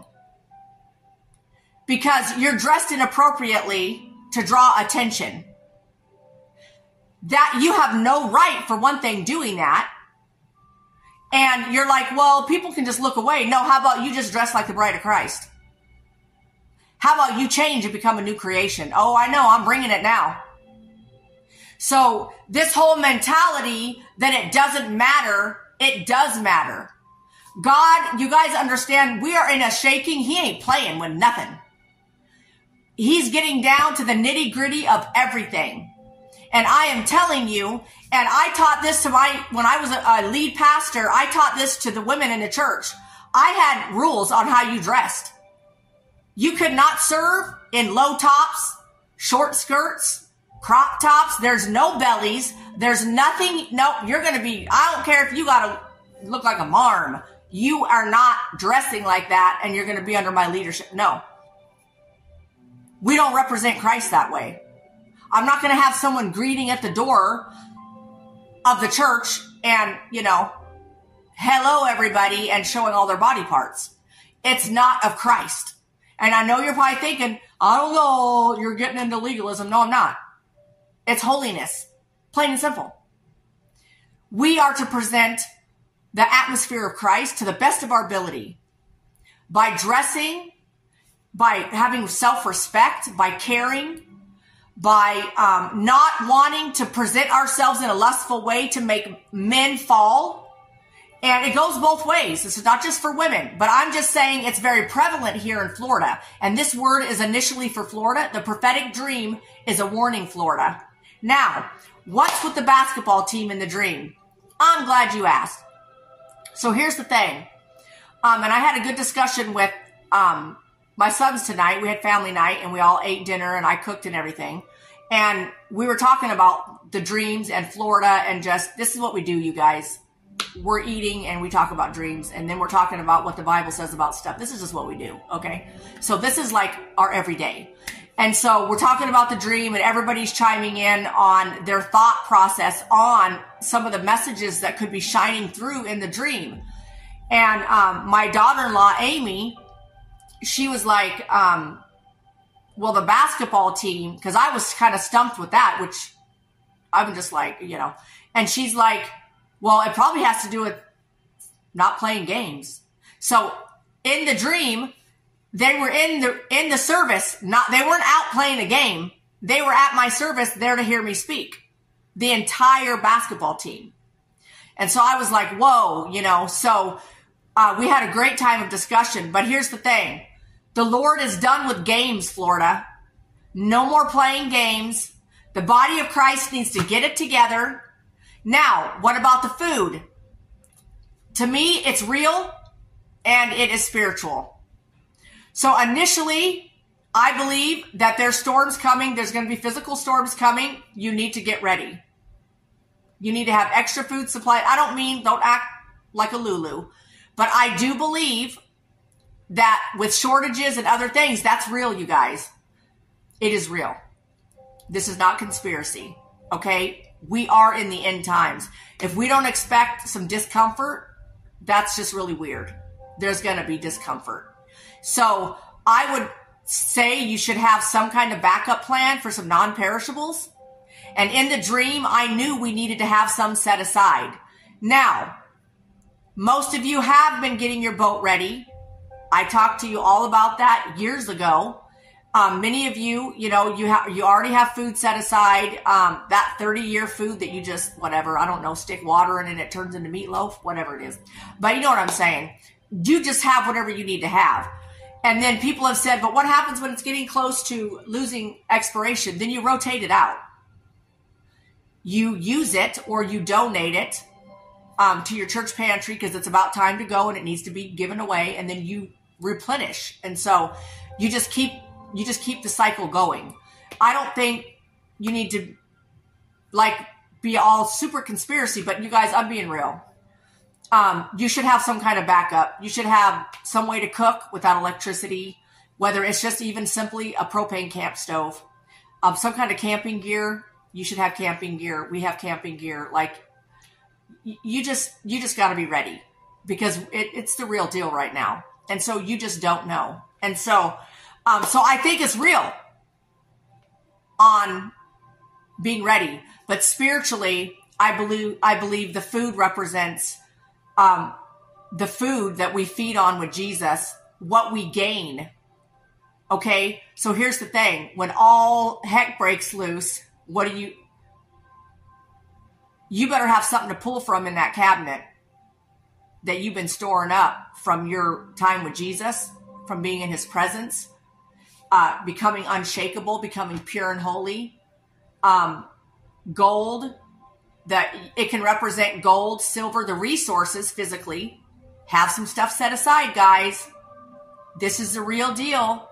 because you're dressed inappropriately to draw attention. That you have no right, for one thing, doing that. And you're like, well, people can just look away. No, how about you just dress like the bride of Christ? How about you change and become a new creation? Oh, I know, I'm bringing it now. So this whole mentality that it doesn't matter, it does matter. God, you guys understand, we are in a shaking. He ain't playing with nothing. He's getting down to the nitty gritty of everything. And I am telling you, and I taught this to when I was a lead pastor, I taught this to the women in the church. I had rules on how you dressed. You could not serve in low tops, short skirts, crop tops. There's no bellies. There's nothing. Nope. You're going to be, I don't care if you got to look like a marm. You are not dressing like that and you're going to be under my leadership. No. We don't represent Christ that way. I'm not going to have someone greeting at the door of the church and, hello everybody, and showing all their body parts. It's not of Christ. And I know you're probably thinking, I don't know, you're getting into legalism. No, I'm not. It's holiness. Plain and simple. We are to present the atmosphere of Christ to the best of our ability by dressing, by having self-respect, by caring, by not wanting to present ourselves in a lustful way to make men fall. And it goes both ways. This is not just for women, but I'm just saying it's very prevalent here in Florida. And this word is initially for Florida. The prophetic dream is a warning, Florida. Now, what's with the basketball team in the dream? I'm glad you asked. So here's the thing. And I had a good discussion with my sons tonight. We had family night and we all ate dinner and I cooked and everything. And we were talking about the dreams and Florida and just, this is what we do, you guys. We're eating and we talk about dreams and then we're talking about what the Bible says about stuff. This is just what we do. Okay. So this is like our everyday. And so we're talking about the dream and everybody's chiming in on their thought process on some of the messages that could be shining through in the dream. And my daughter-in-law, Amy, she was like, well, the basketball team, because I was kind of stumped with that, which I'm just like, and she's like, well, it probably has to do with not playing games. So in the dream, they were in the service. They weren't out playing a game. They were at my service there to hear me speak. The entire basketball team. And so I was like, whoa, so we had a great time of discussion. But here's the thing. The Lord is done with games, Florida. No more playing games. The body of Christ needs to get it together. Now, what about the food? To me, it's real and it is spiritual. So initially, I believe that there's storms coming. There's going to be physical storms coming. You need to get ready. You need to have extra food supply. Don't act like a Lulu, but I do believe that with shortages and other things, that's real, you guys. It is real. This is not conspiracy. Okay. We are in the end times. If we don't expect some discomfort, that's just really weird. There's going to be discomfort. So I would say you should have some kind of backup plan for some non-perishables. And in the dream, I knew we needed to have some set aside. Now, Most of you have been getting your boat ready. I talked to you all about that years ago. Many of you, you already have food set aside. That 30-year food that you just, whatever, I don't know, stick water in and it turns into meatloaf, whatever it is. But you know what I'm saying. You just have whatever you need to have. And then people have said, but what happens when it's getting close to losing expiration? Then you rotate it out. You use it or you donate it to your church pantry because it's about time to go and it needs to be given away, and then you replenish. And so you just keep the cycle going. I don't think you need to be all super conspiracy, but you guys, I'm being real. You should have some kind of backup. You should have some way to cook without electricity, whether it's just even simply a propane camp stove, some kind of camping gear. You should have camping gear. We have camping gear. You just got to be ready because it's the real deal right now. And so you just don't know. And so I think it's real on being ready, but spiritually, I believe the food represents the food that we feed on with Jesus, what we gain. Okay. So here's the thing. When all heck breaks loose, you better have something to pull from in that cabinet that you've been storing up from your time with Jesus, from being in his presence, becoming unshakable, becoming pure and holy. Gold, that it can represent gold, silver, the resources physically. Have some stuff set aside, guys. This is the real deal.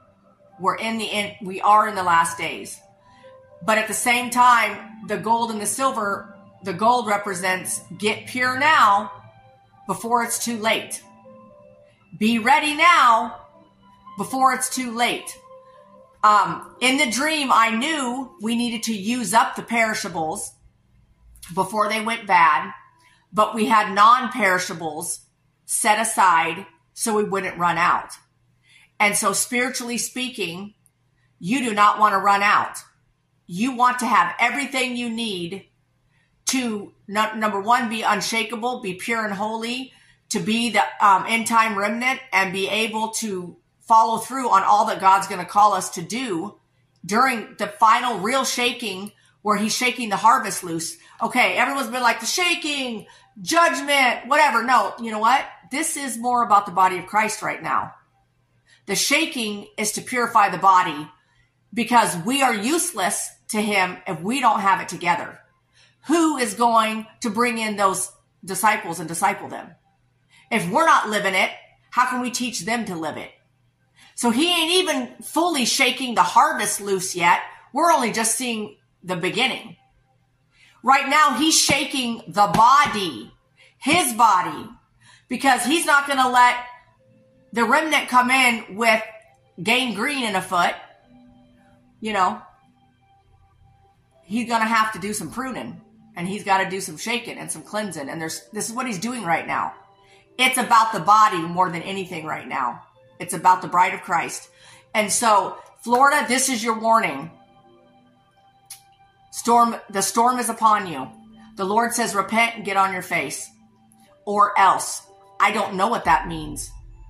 We are in the last days. But at the same time, the gold and the silver, the gold represents get pure now before it's too late. Be ready now before it's too late. In the dream, I knew we needed to use up the perishables before they went bad, but we had non-perishables set aside so we wouldn't run out. And so spiritually speaking, you do not want to run out. You want to have everything you need to, number one, be unshakable, be pure and holy, to be the end time remnant, and be able to follow through on all that God's going to call us to do during the final real shaking where he's shaking the harvest loose. Okay, everyone's been like the shaking, judgment, whatever. No, you know what? This is more about the body of Christ right now. The shaking is to purify the body because we are useless to him if we don't have it together. Who is going to bring in those disciples and disciple them? If we're not living it, how can we teach them to live it? So he ain't even fully shaking the harvest loose yet. We're only just seeing the beginning. Right now, he's shaking the body, his body, because he's not going to let the remnant come in with gangrene in a foot. You know, he's going to have to do some pruning, and he's got to do some shaking and some cleansing. And this is what he's doing right now. It's about the body more than anything right now. It's about the bride of Christ. And so, Florida, this is your warning. The storm is upon you. The Lord says, repent and get on your face. Or else. I don't know what that means.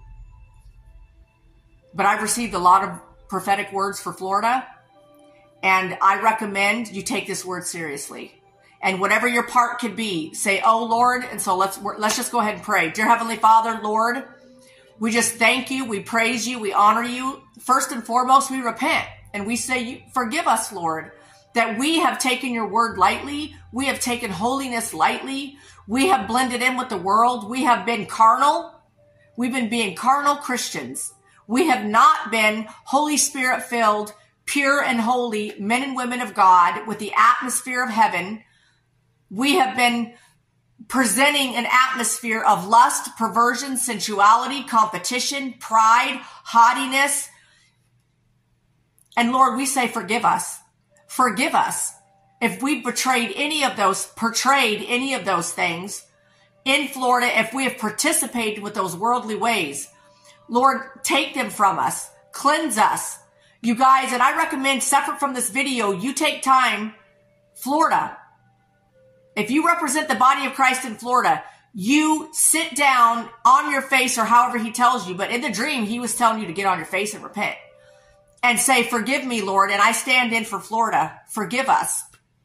But I've received a lot of prophetic words for Florida. And I recommend you take this word seriously. And whatever your part could be, say, oh, Lord. And so let's just go ahead and pray. Dear Heavenly Father, Lord, we just thank you. We praise you. We honor you. First and foremost, we repent. And we say, forgive us, Lord, that we have taken your word lightly. We have taken holiness lightly. We have blended in with the world. We have been carnal. We've been being carnal Christians. We have not been Holy Spirit filled, pure and holy men and women of God with the atmosphere of heaven. We have been presenting an atmosphere of lust, perversion, sensuality, competition, pride, haughtiness. And Lord, we say, forgive us. Forgive us if we portrayed any of those things in Florida, if we have participated with those worldly ways. Lord, take them from us. Cleanse us. You guys, and I recommend, separate from this video, you take time, Florida. If you represent the body of Christ in Florida, you sit down on your face or however he tells you. But in the dream, he was telling you to get on your face and repent and say, forgive me, Lord. And I stand in for Florida. Forgive us.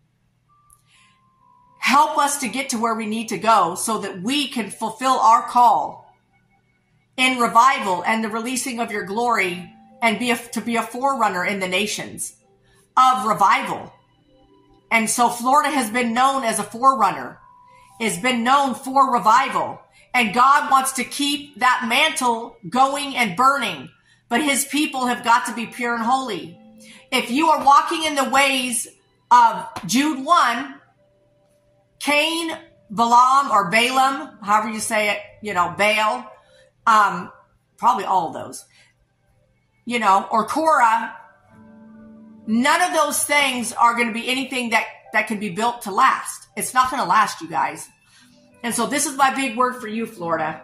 Help us to get to where we need to go so that we can fulfill our call in revival and the releasing of your glory and to be a forerunner in the nations of revival. And so Florida has been known as a forerunner, has been known for revival. And God wants to keep that mantle going and burning. But his people have got to be pure and holy. If you are walking in the ways of Jude 1, Cain, Balaam, or Balaam, however you say it, Baal, probably all of those, or Korah, none of those things are going to be anything that can be built to last. It's not going to last, you guys. And so this is my big word for you, Florida.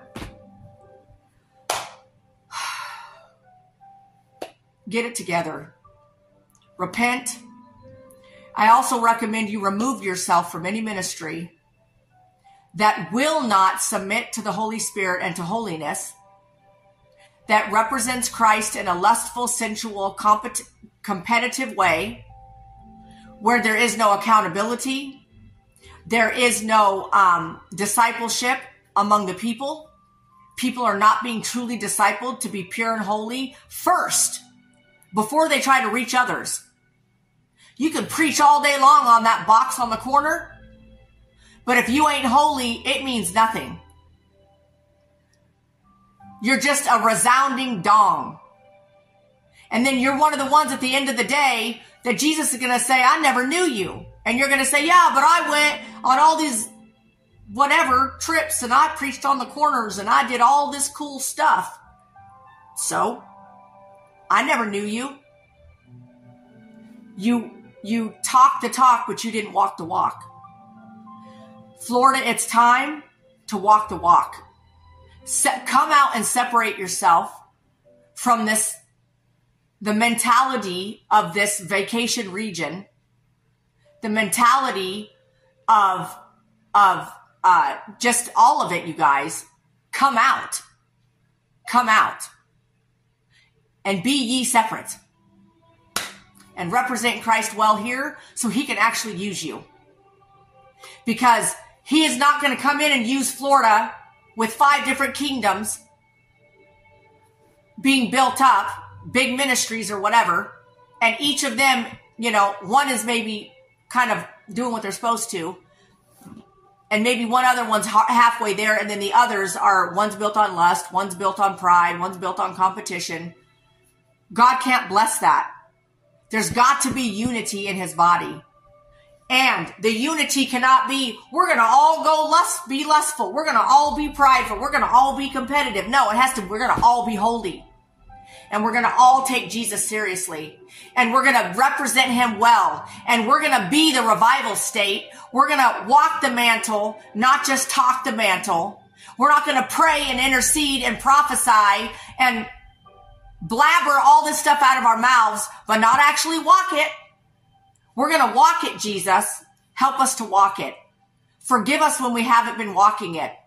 Get it together. Repent. I also recommend you remove yourself from any ministry that will not submit to the Holy Spirit and to holiness, that represents Christ in a lustful, sensual, competitive way, where there is no accountability, there is no discipleship among the people. People are not being truly discipled to be pure and holy first, before they try to reach others. You can preach all day long on that box on the corner, but if you ain't holy, it means nothing. You're just a resounding dong. And then you're one of the ones at the end of the day that Jesus is going to say, I never knew you. And you're going to say, yeah, but I went on all these whatever trips and I preached on the corners and I did all this cool stuff. So, I never knew you. You talk the talk, but you didn't walk the walk. Florida, it's time to walk the walk. Come out and separate yourself from the mentality of this vacation region, the mentality of just all of it, you guys. Come out. And be ye separate. And represent Christ well here so he can actually use you. Because he is not going to come in and use Florida with 5 different kingdoms being built up, big ministries or whatever, and each of them, one is maybe kind of doing what they're supposed to, and maybe one other one's halfway there, and then the others one's built on lust, one's built on pride, one's built on competition. God can't bless that. There's got to be unity in his body. And the unity cannot be, we're going to all be lustful. We're going to all be prideful. We're going to all be competitive. No, we're going to all be holy. And we're going to all take Jesus seriously. And we're going to represent him well. And we're going to be the revival state. We're going to walk the mantle, not just talk the mantle. We're not going to pray and intercede and prophesy and blabber all this stuff out of our mouths, but not actually walk it. We're going to walk it, Jesus. Help us to walk it. Forgive us when we haven't been walking it.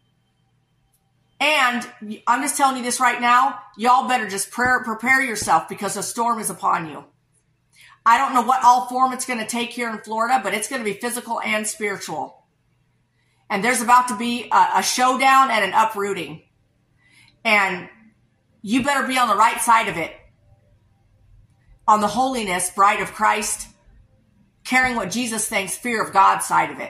And I'm just telling you this right now. Y'all better just prepare yourself because a storm is upon you. I don't know what all form it's going to take here in Florida, but it's going to be physical and spiritual. And there's about to be a showdown and an uprooting. And you better be on the right side of it. On the holiness, bride of Christ, carrying what Jesus thinks, fear of God side of it.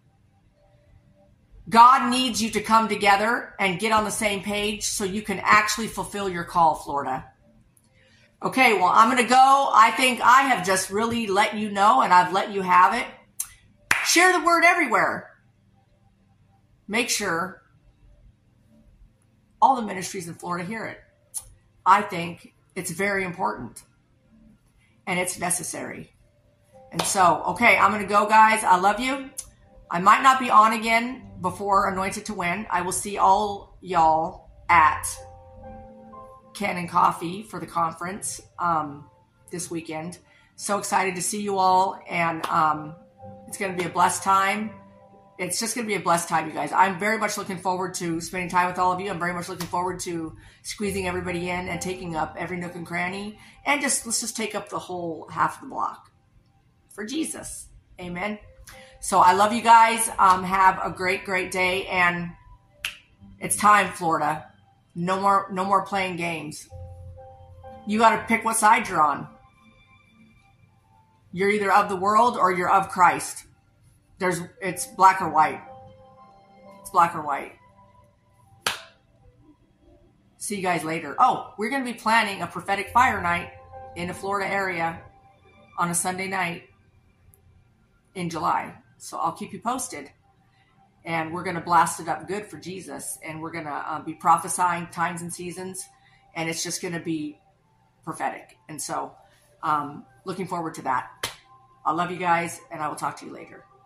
God needs you to come together and get on the same page so you can actually fulfill your call, Florida. Okay, well, I'm going to go. I think I have just really let you know, and I've let you have it. Share the word everywhere. Make sure all the ministries in Florida hear it. I think it's very important, and it's necessary. And so, okay, I'm going to go, guys. I love you. I might not be on again before Anointed to Win. I will see all y'all at Cannon Coffee for the conference this weekend. So excited to see you all, and it's going to be a blessed time. it's just going to be a blessed time, you guys. I'm very much looking forward to spending time with all of you. I'm very much looking forward to squeezing everybody in and taking up every nook and cranny. And let's just take up the whole half of the block for Jesus. Amen. So I love you guys. Have a great, great day. And it's time, Florida. No more playing games. You got to pick what side you're on. You're either of the world or you're of Christ. It's black or white. It's black or white. See you guys later. Oh, we're going to be planning a prophetic fire night in the Florida area on a Sunday night in July. So I'll keep you posted. And we're going to blast it up good for Jesus. And we're going to be prophesying times and seasons. And it's just going to be prophetic. And so looking forward to that. I love you guys, and I will talk to you later.